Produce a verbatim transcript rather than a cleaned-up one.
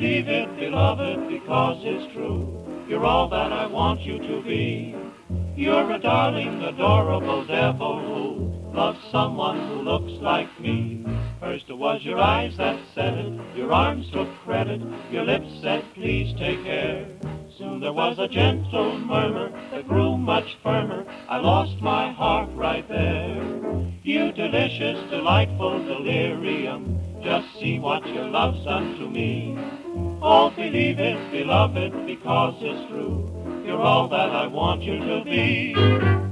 believe it, beloved, because it's true. You're all that I want you to be. You're a darling, adorable devil who loves someone who looks like me. First it was your eyes that said it, your arms took credit, your lips said please take care. Soon there was a gentle murmur that grew much firmer. I lost my heart right there. You delicious, delightful delirium, just see what your love's done to me. Oh, believe it, beloved, because it's true. You're all that I want you to be.